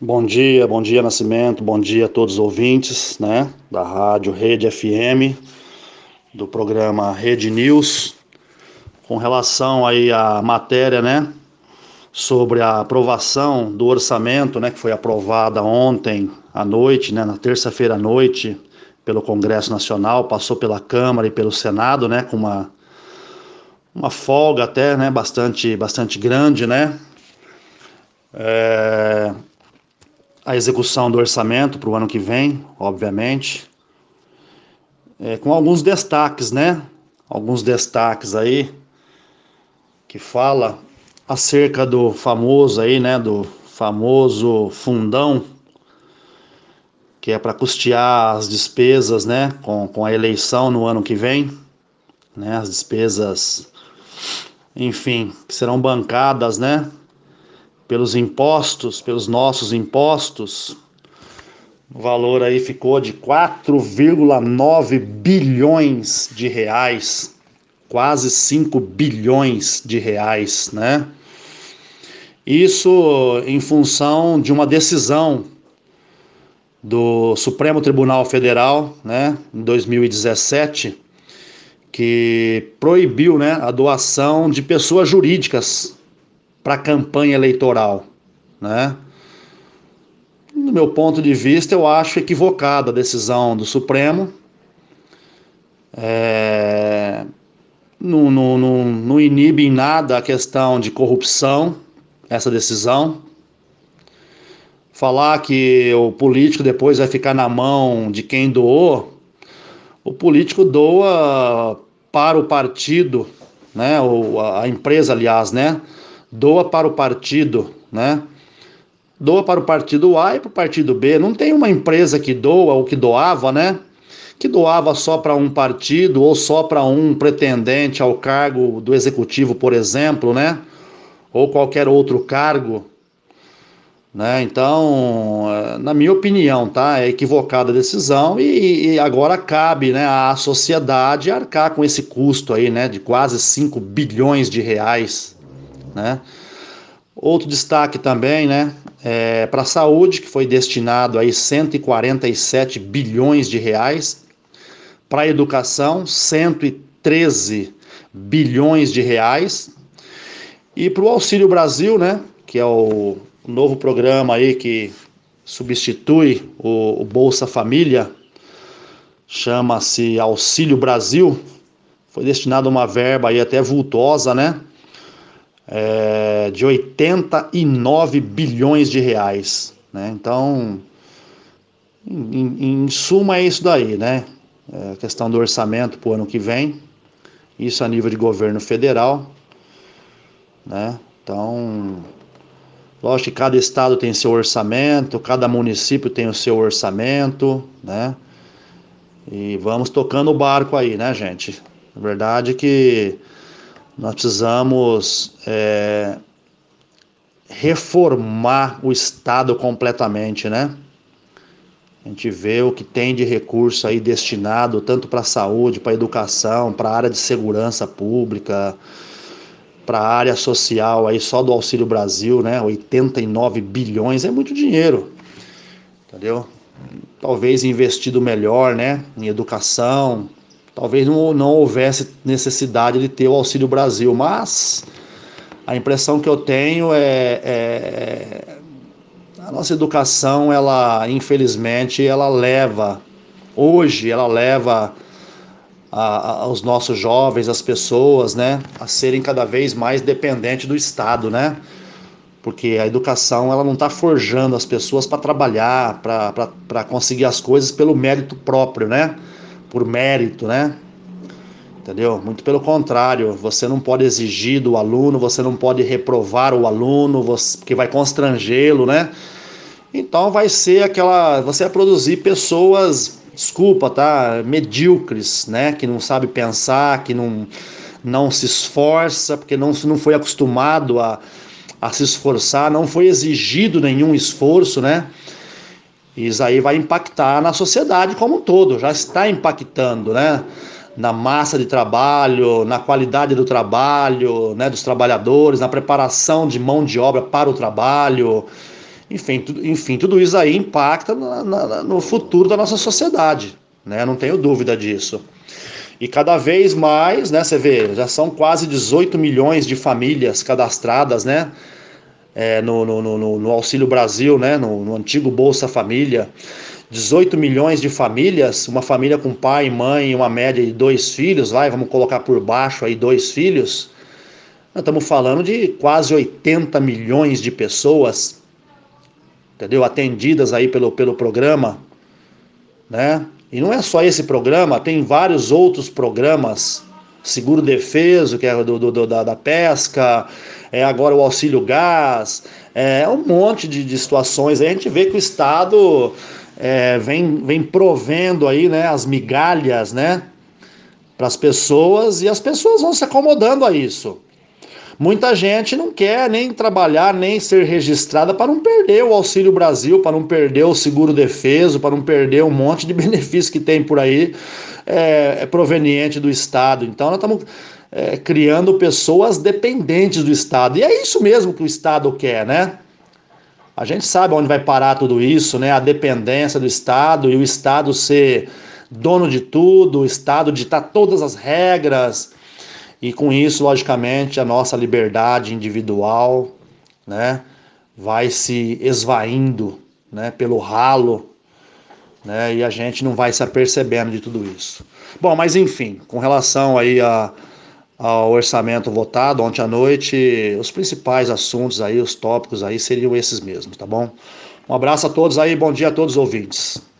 Bom dia Nascimento, bom dia a todos os ouvintes, né, da rádio Rede FM, do programa Rede News, com relação aí à matéria, né, sobre a aprovação do orçamento, né, que foi aprovada ontem à noite, né, na terça-feira à noite, pelo Congresso Nacional, passou pela Câmara e pelo Senado, né, com uma folga até, né, bastante grande, né, a execução do orçamento para o ano que vem, obviamente, com alguns destaques, né? Alguns destaques aí que fala acerca do famoso aí, né? Do famoso fundão, que é para custear as despesas, né? Com a eleição no ano que vem, né? As despesas, enfim, que serão bancadas, né? Pelos impostos, pelos nossos impostos. O valor aí ficou de 4,9 bilhões de reais, quase 5 bilhões de reais, né? Isso em função de uma decisão do Supremo Tribunal Federal, né, em 2017, que proibiu, né, a doação de pessoas jurídicas para campanha eleitoral, né? Do meu ponto de vista, eu acho equivocada a decisão do Supremo. Não inibe em nada a questão de corrupção, essa decisão. Falar que o político depois vai ficar na mão de quem doou, o político doa para o partido, né? Ou a empresa, aliás, né? Doa para o partido, né? Doa para o partido A e para o partido B. Não tem uma empresa que doa ou que doava, né? Que doava só para um partido ou só para um pretendente ao cargo do executivo, por exemplo, né? Ou qualquer outro cargo, né? Então, na minha opinião, tá? É equivocada a decisão e agora cabe, né, à sociedade arcar com esse custo aí, né, de quase 5 bilhões de reais, né? Outro destaque também, né, para a saúde, que foi destinado aí 147 bilhões de reais, para a educação, 113 bilhões de reais, e para o Auxílio Brasil, né, que é o novo programa aí que substitui o Bolsa Família, chama-se Auxílio Brasil, foi destinado uma verba aí até vultosa, né, de 89 bilhões de reais, né? Então, em suma é isso daí, né? A questão do orçamento para o ano que vem, isso a nível de governo federal, né? Então, lógico que cada estado tem seu orçamento, cada município tem o seu orçamento, né? E vamos tocando o barco aí, né, gente? Na verdade que nós precisamos reformar o estado completamente, né? A gente vê o que tem de recurso aí destinado tanto para a saúde, para a educação, para a área de segurança pública, para a área social aí só do Auxílio Brasil, né? 89 bilhões é muito dinheiro, entendeu? Talvez investido melhor, né? Em educação, talvez não houvesse necessidade de ter o Auxílio Brasil, mas a impressão que eu tenho a nossa educação, ela infelizmente, hoje ela leva os nossos jovens, as pessoas, né, a serem cada vez mais dependentes do Estado, né? Porque a educação ela não está forjando as pessoas para trabalhar, para conseguir as coisas pelo mérito próprio, né? Por mérito, né? Entendeu? Muito pelo contrário, você não pode exigir do aluno, você não pode reprovar o aluno, porque vai constrangê-lo, né? Então você vai produzir pessoas, desculpa, tá? Medíocres, né? Que não sabe pensar, que não se esforça, porque não foi acostumado a se esforçar, não foi exigido nenhum esforço, né? Isso aí vai impactar na sociedade como um todo, já está impactando, né? Na massa de trabalho, na qualidade do trabalho, né, dos trabalhadores, na preparação de mão de obra para o trabalho. Enfim, tudo isso aí impacta no futuro da nossa sociedade, né? Não tenho dúvida disso. E cada vez mais, né, você vê, já são quase 18 milhões de famílias cadastradas, né, no Auxílio Brasil, né, no antigo Bolsa Família. 18 milhões de famílias, uma família com pai, mãe e uma média de 2 filhos, vamos colocar por baixo aí 2 filhos. Nós estamos falando de quase 80 milhões de pessoas, entendeu? Atendidas aí pelo programa, né? E não é só esse programa, tem vários outros programas, Seguro Defeso, que é da pesca, agora o Auxílio Gás, um monte de situações. Aí a gente vê que o Estado vem provendo aí, né, as migalhas, né, para as pessoas, e as pessoas vão se acomodando a isso. Muita gente não quer nem trabalhar, nem ser registrada para não perder o Auxílio Brasil, para não perder o Seguro Defeso, para não perder um monte de benefícios que tem por aí, proveniente do Estado. Então nós estamos criando pessoas dependentes do Estado. E é isso mesmo que o Estado quer, né? A gente sabe onde vai parar tudo isso, né? A dependência do Estado e o Estado ser dono de tudo, o Estado ditar todas as regras. E com isso, logicamente, a nossa liberdade individual, né, vai se esvaindo, né, pelo ralo, né, e a gente não vai se apercebendo de tudo isso. Bom, mas enfim, com relação aí ao orçamento votado ontem à noite, os principais assuntos aí, os tópicos aí seriam esses mesmos, tá bom? Um abraço a todos aí, bom dia a todos os ouvintes.